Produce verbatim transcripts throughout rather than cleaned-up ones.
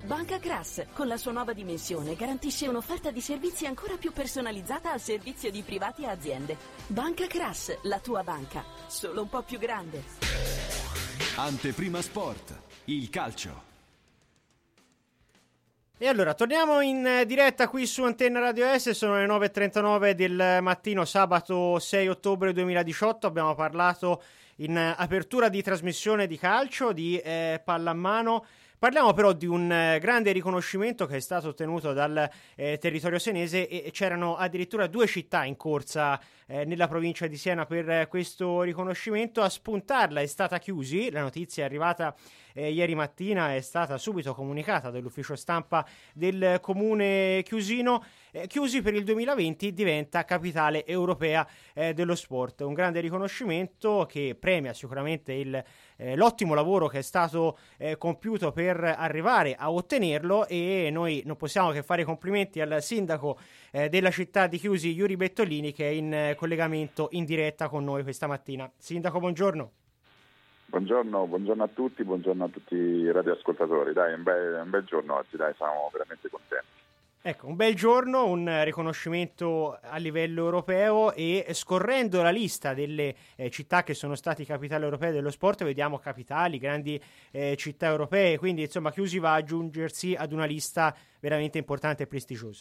Banca Crass, con la sua nuova dimensione, garantisce un'offerta di servizi ancora più personalizzata al servizio di privati e aziende. Banca Crass, la tua banca, solo un po' più grande. Anteprima Sport, il calcio. E allora, torniamo in diretta qui su Antenna Radio S, sono le nove e trentanove del mattino, sabato sei ottobre duemiladiciotto, abbiamo parlato in apertura di trasmissione di calcio, di eh, pallamano. Parliamo però di un eh, grande riconoscimento che è stato ottenuto dal eh, territorio senese e c'erano addirittura due città in corsa eh, nella provincia di Siena per eh, questo riconoscimento. A spuntarla è stata Chiusi, la notizia è arrivata eh, ieri mattina, è stata subito comunicata dall'ufficio stampa del comune chiusino. Eh, Chiusi per il duemilaventi diventa capitale europea eh, dello sport, un grande riconoscimento che premia sicuramente il, eh, l'ottimo lavoro che è stato eh, compiuto per per arrivare a ottenerlo, e noi non possiamo che fare complimenti al sindaco eh, della città di Chiusi, Yuri Bettolini, che è in eh, collegamento in diretta con noi questa mattina. Sindaco, buongiorno. Buongiorno, buongiorno a tutti, buongiorno a tutti i radioascoltatori. Dai, è un bel, un bel giorno oggi, dai, siamo veramente contenti. Ecco, un bel giorno, un riconoscimento a livello europeo, e scorrendo la lista delle eh, città che sono stati capitali europee dello sport, vediamo capitali, grandi eh, città europee, quindi insomma Chiusi va ad aggiungersi ad una lista veramente importante e prestigiosa.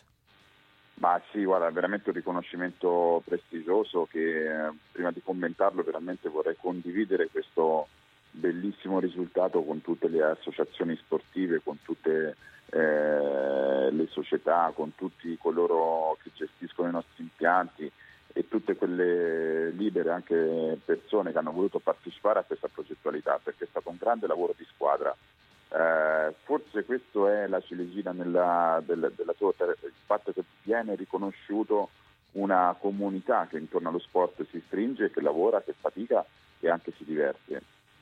Ma sì, guarda, è veramente un riconoscimento prestigioso che eh, prima di commentarlo veramente vorrei condividere questo bellissimo risultato con tutte le associazioni sportive, con tutte eh, le società, con tutti coloro che gestiscono i nostri impianti e tutte quelle libere anche persone che hanno voluto partecipare a questa progettualità, perché è stato un grande lavoro di squadra. Eh, forse questo è la ciliegina nella, del, della torta, il fatto che viene riconosciuto una comunità che intorno allo sport si stringe, che lavora, che fatica e anche si diverte.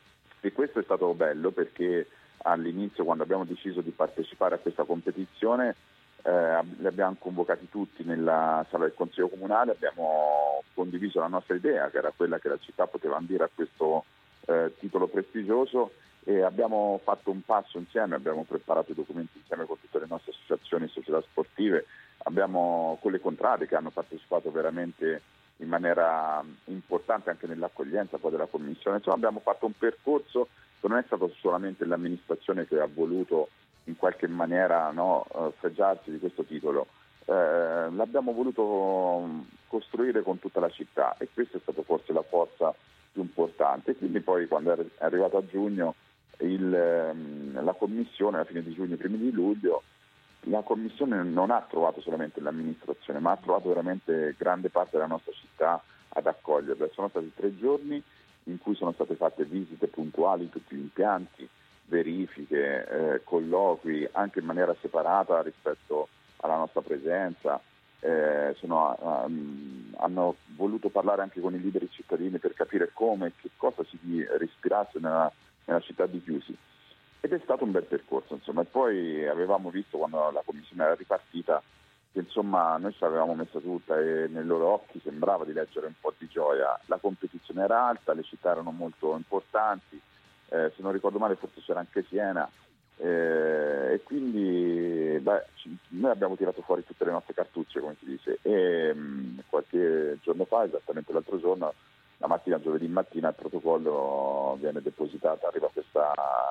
E questo è stato bello perché all'inizio, quando abbiamo deciso di partecipare a questa competizione, eh, li abbiamo convocati tutti nella sala del Consiglio Comunale, abbiamo condiviso la nostra idea, che era quella che la città poteva ambire a questo eh, titolo prestigioso, e abbiamo fatto un passo insieme, abbiamo preparato i documenti insieme con tutte le nostre associazioni e società sportive, abbiamo con le contrade che hanno partecipato veramente in maniera importante anche nell'accoglienza poi della commissione. Insomma, abbiamo fatto un percorso che non è stato solamente l'amministrazione che ha voluto in qualche maniera no, fregiarsi di questo titolo, eh, l'abbiamo voluto costruire con tutta la città, e questa è stata forse la forza più importante. Quindi poi, quando è arrivato a giugno il, la commissione, alla fine di giugno, primi di luglio, la commissione non ha trovato solamente l'amministrazione, ma ha trovato veramente grande parte della nostra città ad accoglierla. Sono stati tre giorni in cui sono state fatte visite puntuali in tutti gli impianti, verifiche, eh, colloqui, anche in maniera separata rispetto alla nostra presenza. Eh, sono, um, hanno voluto parlare anche con i liberi cittadini per capire come, che cosa si respirasse nella, nella città di Chiusi. Ed è stato un bel percorso, insomma, e poi avevamo visto quando la commissione era ripartita che insomma noi ce l'avevamo messa tutta e nei loro occhi sembrava di leggere un po' di gioia. La competizione era alta, le città erano molto importanti, eh, se non ricordo male forse c'era anche Siena, eh, e quindi beh, noi abbiamo tirato fuori tutte le nostre cartucce, come si dice, e mh, qualche giorno fa, esattamente l'altro giorno, la mattina, giovedì mattina, il protocollo viene depositato, arriva questa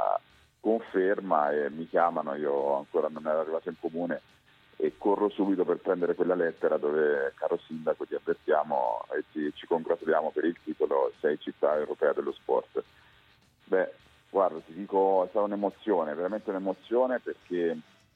conferma e mi chiamano, io ancora non ero arrivato in comune e corro subito per prendere quella lettera dove, caro sindaco, ti avvertiamo e ti, ci congratuliamo per il titolo sei città europea dello sport. Beh, guarda, ti dico, è stata un'emozione, veramente un'emozione, perché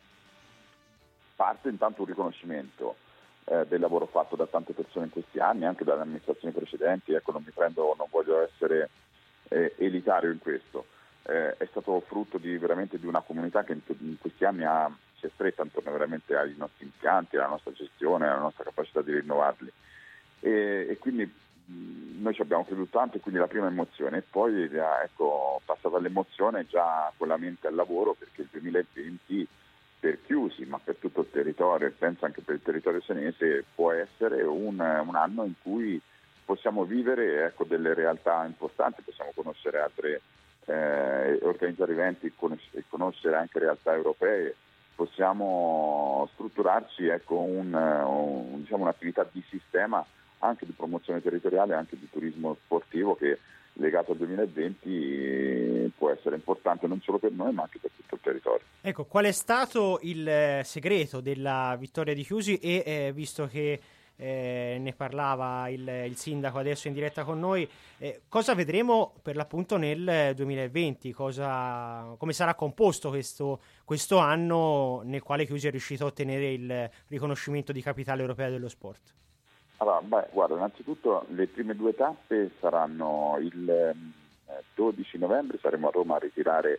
parte intanto un riconoscimento eh, del lavoro fatto da tante persone in questi anni, anche dalle amministrazioni precedenti. Ecco, non mi prendo, non voglio essere eh, elitario in questo. Eh, è stato frutto di veramente di una comunità che in, in questi anni ha, si è stretta intorno veramente ai nostri impianti, alla nostra gestione, alla nostra capacità di rinnovarli, e, e quindi mh, noi ci abbiamo creduto tanto, e quindi la prima emozione, e poi ecco, passata l'emozione già con la mente al lavoro, perché il duemilaventi per Chiusi, ma per tutto il territorio, e penso anche per il territorio senese, può essere un, un anno in cui possiamo vivere ecco, delle realtà importanti, possiamo conoscere altre Eh, organizzare eventi e conoscere anche realtà europee possiamo strutturarci ecco, un, un, diciamo, un'attività di sistema anche di promozione territoriale, anche di turismo sportivo che legato al duemilaventi può essere importante non solo per noi ma anche per tutto il territorio. Ecco, qual è stato il segreto della vittoria di Chiusi e eh, visto che eh, ne parlava il, il sindaco adesso in diretta con noi, eh, cosa vedremo per l'appunto nel duemilaventi? Cosa, come sarà composto questo, questo anno nel quale Chiusi è riuscito a ottenere il riconoscimento di capitale europea dello sport? Allora, beh, guarda, innanzitutto le prime due tappe saranno il eh, dodici novembre, saremo a Roma a ritirare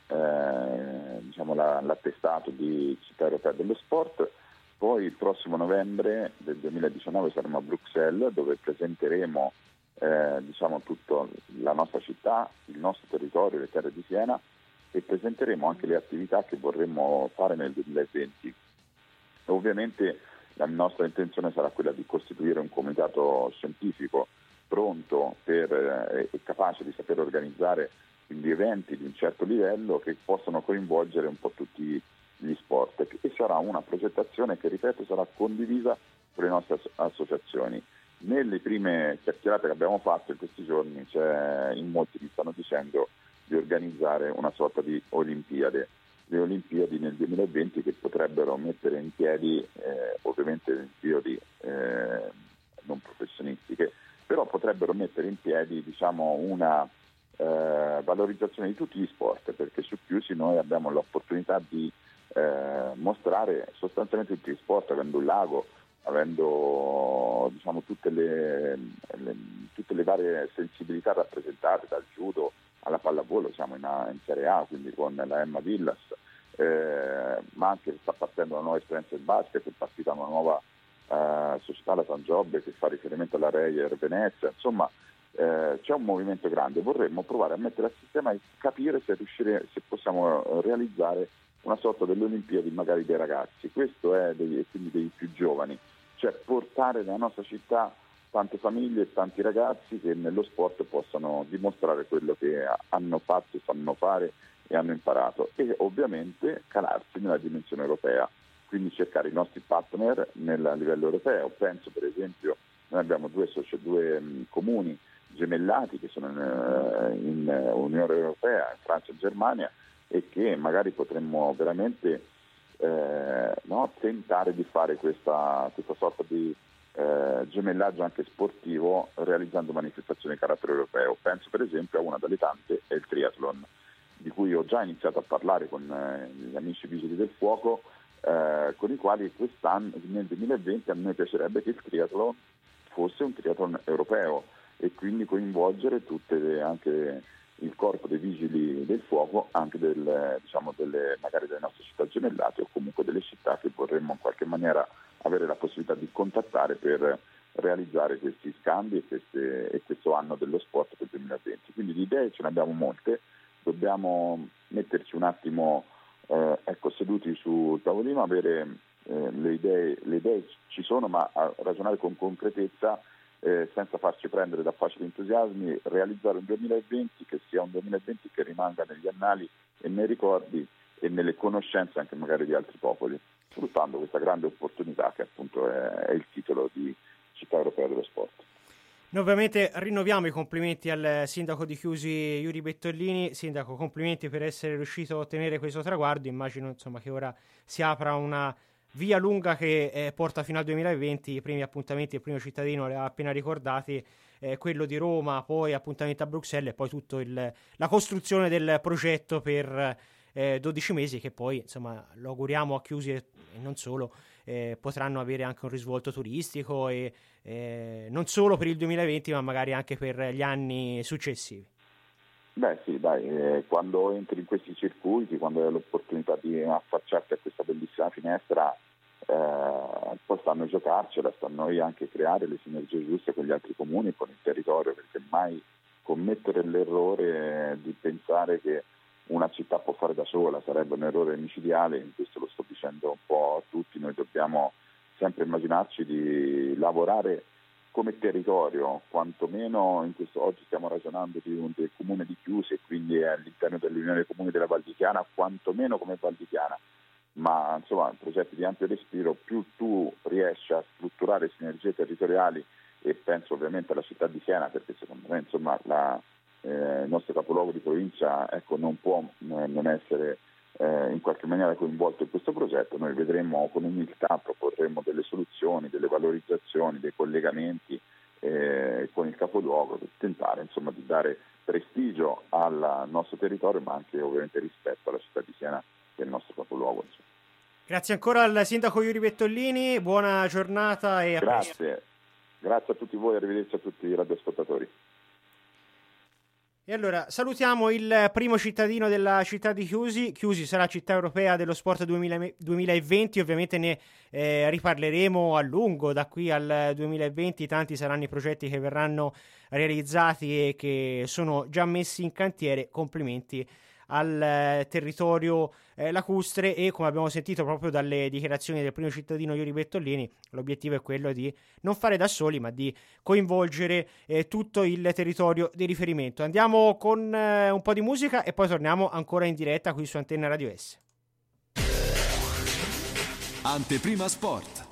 eh, diciamo la, l'attestato di città europea dello sport, poi il prossimo novembre del duemiladiciannove saremo a Bruxelles dove presenteremo eh, diciamo tutta la nostra città, il nostro territorio, le terre di Siena e presenteremo anche le attività che vorremmo fare nel duemilaventi. Ovviamente la nostra intenzione sarà quella di costituire un comitato scientifico pronto per, eh, e capace di saper organizzare quindi eventi di un certo livello che possano coinvolgere un po' tutti gli sport e sarà una progettazione che, ripeto, sarà condivisa con le nostre as- associazioni. Nelle prime chiacchierate che abbiamo fatto in questi giorni c'è, in molti mi stanno dicendo di organizzare una sorta di Olimpiade. Le Olimpiadi nel duemilaventi che potrebbero mettere in piedi, eh, ovviamente Olimpiadi eh, non professionistiche, però potrebbero mettere in piedi diciamo, una eh, valorizzazione di tutti gli sport, perché su Chiusi noi abbiamo l'opportunità di eh, mostrare sostanzialmente tutti gli sport, avendo un lago, avendo diciamo, tutte, le, le, tutte le varie sensibilità rappresentate, dal judo alla pallavolo, siamo in, in Serie A, quindi con la Emma Villas, eh, ma anche sta partendo una nuova esperienza del basket, è partita una nuova eh, società, la San Giobbe, che fa riferimento alla Reyer Venezia, insomma eh, c'è un movimento grande, vorremmo provare a mettere a sistema e capire se, riuscire, se possiamo realizzare una sorta delle Olimpiadi magari dei ragazzi, questo è dei, quindi dei più giovani, cioè portare nella nostra città tante famiglie e tanti ragazzi che nello sport possano dimostrare quello che hanno fatto, sanno fare e hanno imparato e ovviamente calarsi nella dimensione europea, quindi cercare i nostri partner nel, a livello europeo. Penso per esempio, noi abbiamo due, soci, due mh, comuni gemellati che sono in, in Unione Europea, in Francia e Germania, e che magari potremmo veramente eh, no, tentare di fare questa, questa sorta di Eh, gemellaggio anche sportivo realizzando manifestazioni di carattere europeo. Penso per esempio a una delle tante, è il triathlon, di cui ho già iniziato a parlare con eh, gli amici vigili del fuoco, eh, con i quali quest'anno, nel duemilaventi, a me piacerebbe che il triathlon fosse un triathlon europeo e quindi coinvolgere tutte le, anche il corpo dei vigili del fuoco, anche del, diciamo delle, magari delle nostre città gemellate o comunque delle città che vorremmo in qualche maniera avere la possibilità di contattare per realizzare questi scambi e, queste, e questo anno dello sport per il duemilaventi. Quindi di idee ce ne abbiamo molte, dobbiamo metterci un attimo eh, ecco, seduti sul tavolino, avere eh, le idee, le idee ci sono, ma a ragionare con concretezza eh, senza farci prendere da facili entusiasmi, realizzare un duemilaventi che sia un duemilaventi che rimanga negli annali e nei ricordi e nelle conoscenze anche magari di altri popoli, sfruttando questa grande opportunità che appunto è, è il titolo di Città Europea dello Sport. Noi ovviamente rinnoviamo i complimenti al sindaco di Chiusi, Yuri Bettolini. Sindaco, complimenti per essere riuscito a ottenere questo traguardo. Immagino insomma che ora si apra una via lunga che eh, porta fino al duemilaventi. I primi appuntamenti, il primo cittadino li ha appena ricordati, eh, quello di Roma, poi appuntamento a Bruxelles e poi tutto il, la costruzione del progetto per eh, dodici mesi che poi insomma lo auguriamo a Chiusi e, e non solo eh, potranno avere anche un risvolto turistico e eh, non solo per il duemilaventi ma magari anche per gli anni successivi. Beh sì, dai, eh, quando entri in questi circuiti, quando hai l'opportunità di affacciarti a questa bellissima finestra, eh, poi stanno a giocarcela, sta a noi anche creare le sinergie giuste con gli altri comuni e con il territorio, perché mai commettere l'errore di pensare che una città può fare da sola sarebbe un errore micidiale, in questo lo sto dicendo un po' a tutti, noi dobbiamo sempre immaginarci di lavorare come territorio, quantomeno in questo oggi stiamo ragionando di un del comune di Chiusi e quindi è all'interno dell'Unione dei Comuni della Val di Chiana, quantomeno come Val di Chiana, ma insomma progetti di ampio respiro, più tu riesci a strutturare sinergie territoriali, e penso ovviamente alla città di Siena, perché secondo me insomma la, eh, il nostro capoluogo di provincia ecco, non può eh, non essere eh, in qualche maniera coinvolto in questo progetto. Noi vedremo con umiltà, proporremo delle soluzioni, delle valorizzazioni, dei collegamenti eh, con il capoluogo, per tentare insomma di dare prestigio al nostro territorio, ma anche ovviamente rispetto alla città di Siena, che è il nostro capoluogo. Insomma. Grazie ancora al sindaco Iuri Bettolini, buona giornata e a Grazie. presto. Grazie a tutti voi, arrivederci a tutti i radioascoltatori. E allora salutiamo il primo cittadino della città di Chiusi. Chiusi sarà città europea dello sport duemilaventi, ovviamente ne eh, riparleremo a lungo da qui al duemilaventi, tanti saranno i progetti che verranno realizzati e che sono già messi in cantiere. Complimenti al eh, territorio eh, lacustre, e come abbiamo sentito proprio dalle dichiarazioni del primo cittadino Iuri Bettolini, l'obiettivo è quello di non fare da soli ma di coinvolgere eh, tutto il territorio di riferimento. Andiamo con eh, un po' di musica e poi torniamo ancora in diretta qui su Antenna Radio S. Anteprima Sport.